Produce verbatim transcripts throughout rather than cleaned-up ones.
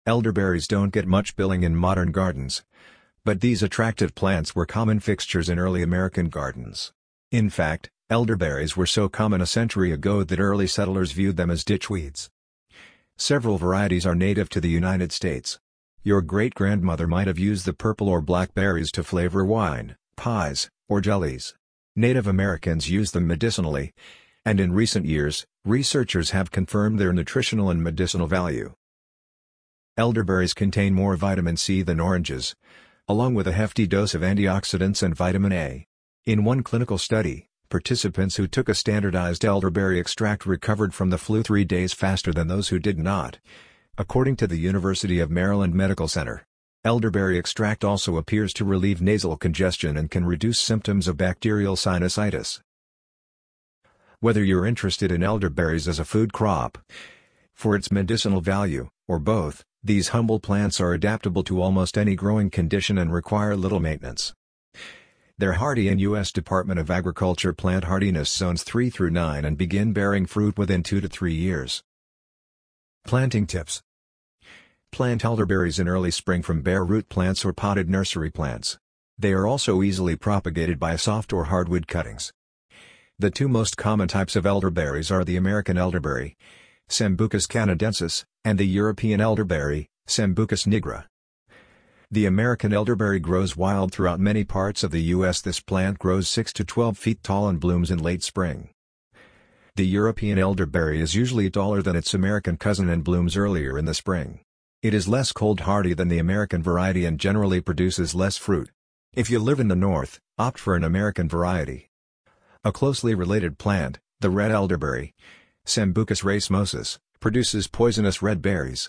Elderberries don't get much billing in modern gardens, but these attractive plants were common fixtures in early American gardens. In fact, elderberries were so common a century ago that early settlers viewed them as ditchweeds. Several varieties are native to the United States. Your great-grandmother might have used the purple or black berries to flavor wine, pies, or jellies. Native Americans used them medicinally, and in recent years, researchers have confirmed their nutritional and medicinal value. Elderberries contain more vitamin C than oranges, along with a hefty dose of antioxidants and vitamin A. In one clinical study, participants who took a standardized elderberry extract recovered from the flu three days faster than those who did not, according to the University of Maryland Medical Center. Elderberry extract also appears to relieve nasal congestion and can reduce symptoms of bacterial sinusitis. Whether you're interested in elderberries as a food crop, for its medicinal value, or both, these humble plants are adaptable to almost any growing condition and require little maintenance. They're hardy in U S Department of Agriculture plant hardiness zones three through nine and begin bearing fruit within two to three years. Planting tips. Plant elderberries in early spring from bare root plants or potted nursery plants. They are also easily propagated by soft or hardwood cuttings. The two most common types of elderberries are the American elderberry, Sambucus canadensis, and the European elderberry, Sambucus nigra. The American elderberry grows wild throughout many parts of the U S This plant grows six to twelve feet tall and blooms in late spring. The European elderberry is usually taller than its American cousin and blooms earlier in the spring. It is less cold hardy than the American variety and generally produces less fruit. If you live in the north, opt for an American variety. A closely related plant, the red elderberry, Sambucus racemosus, produces poisonous red berries.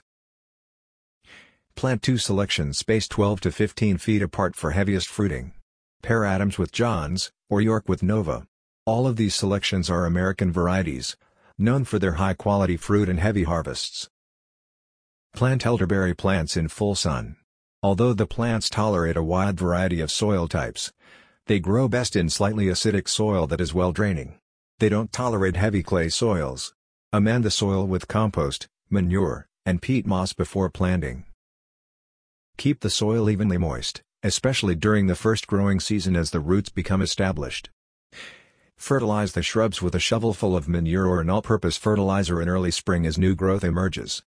Plant two selections spaced twelve to fifteen feet apart for heaviest fruiting. Pair Adams with Johns, or York with Nova. All of these selections are American varieties, known for their high-quality fruit and heavy harvests. Plant elderberry plants in full sun. Although the plants tolerate a wide variety of soil types, they grow best in slightly acidic soil that is well-draining. They don't tolerate heavy clay soils. Amend the soil with compost, manure, and peat moss before planting. Keep the soil evenly moist, especially during the first growing season as the roots become established. Fertilize the shrubs with a shovelful of manure or an all-purpose fertilizer in early spring as new growth emerges.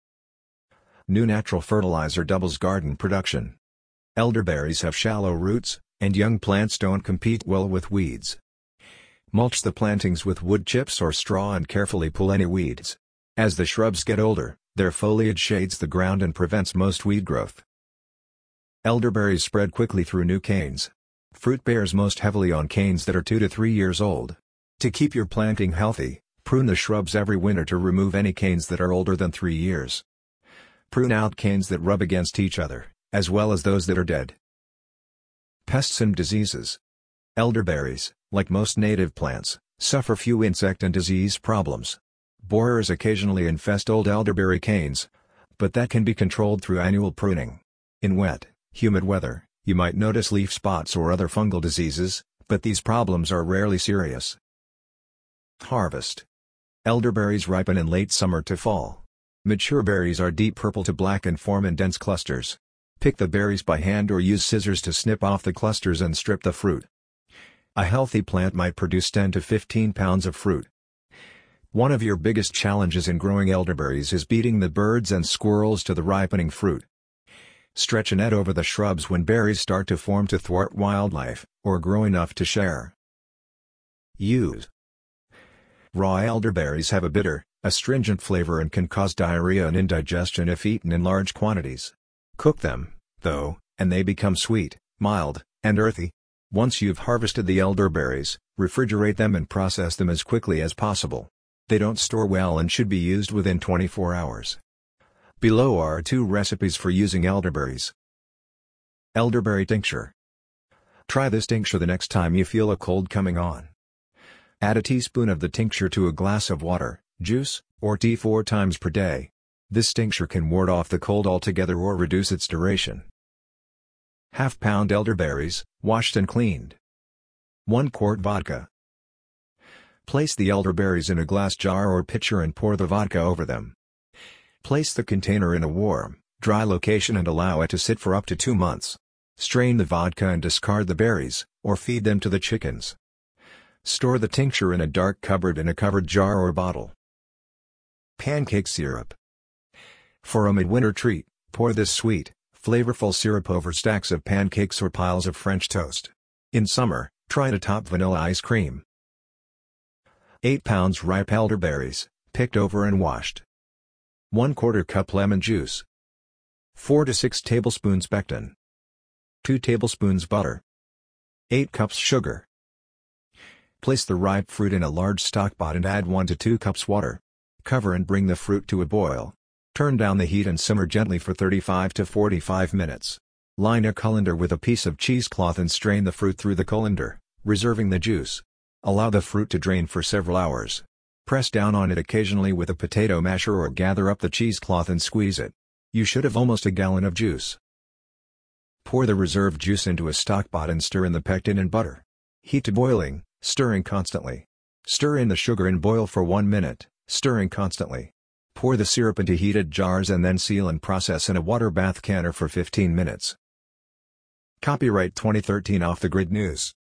New natural fertilizer doubles garden production. Elderberries have shallow roots, and young plants don't compete well with weeds. Mulch the plantings with wood chips or straw and carefully pull any weeds. As the shrubs get older, their foliage shades the ground and prevents most weed growth. Elderberries spread quickly through new canes. Fruit bears most heavily on canes that are two to three years old. To keep your planting healthy, prune the shrubs every winter to remove any canes that are older than three years. Prune out canes that rub against each other, as well as those that are dead. Pests and diseases. Elderberries, like most native plants, suffer few insect and disease problems. Borers occasionally infest old elderberry canes, but that can be controlled through annual pruning. In wet, humid weather, you might notice leaf spots or other fungal diseases, but these problems are rarely serious. Harvest. Elderberries ripen in late summer to fall. Mature berries are deep purple to black and form in dense clusters. Pick the berries by hand or use scissors to snip off the clusters and strip the fruit. A healthy plant might produce ten to fifteen pounds of fruit. One of your biggest challenges in growing elderberries is beating the birds and squirrels to the ripening fruit. Stretch a net over the shrubs when berries start to form to thwart wildlife, or grow enough to share. Use. Raw elderberries have a bitter, astringent flavor and can cause diarrhea and indigestion if eaten in large quantities. Cook them, though, and they become sweet, mild, and earthy. Once you've harvested the elderberries, refrigerate them and process them as quickly as possible. They don't store well and should be used within twenty-four hours. Below are two recipes for using elderberries. Elderberry tincture. Try this tincture the next time you feel a cold coming on. Add a teaspoon of the tincture to a glass of water, juice, or tea four times per day. This tincture can ward off the cold altogether or reduce its duration. Half pound elderberries, washed and cleaned. one quart vodka. Place the elderberries in a glass jar or pitcher and pour the vodka over them. Place the container in a warm, Dry location and allow it to sit for up to two months. Strain the vodka and discard the berries, or feed them to the chickens. Store the tincture in a dark cupboard in a covered jar or bottle. Pancake syrup. For a midwinter treat, pour this sweet, flavorful syrup over stacks of pancakes or piles of French toast. In summer, try to top vanilla ice cream. eight pounds ripe elderberries, picked over and washed. one quarter cup lemon juice. four to six tablespoons pectin. two tablespoons butter. eight cups sugar. Place the ripe fruit in a large stockpot and add one to two cups water. Cover and bring the fruit to a boil. Turn down the heat and simmer gently for thirty-five to forty-five minutes. Line a colander with a piece of cheesecloth and strain the fruit through the colander, reserving the juice. Allow the fruit to drain for several hours. Press down on it occasionally with a potato masher or gather up the cheesecloth and squeeze it. You should have almost a gallon of juice. Pour the reserved juice into a stockpot and stir in the pectin and butter. Heat to boiling, stirring constantly. Stir in the sugar and boil for one minute, stirring constantly. Pour the syrup into heated jars and then seal and process in a water bath canner for fifteen minutes. Copyright twenty thirteen Off the Grid News.